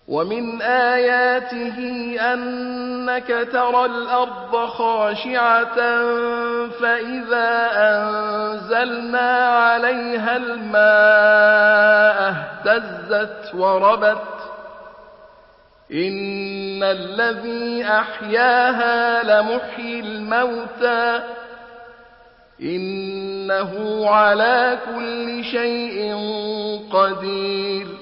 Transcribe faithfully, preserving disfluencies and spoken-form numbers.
ومن آياته أنك ترى الأرض خاشعة فإذا أنزلنا عليها الماء اهتزت وربت إن الذي أحياها لمحيي الموتى إنه على كل شيء قدير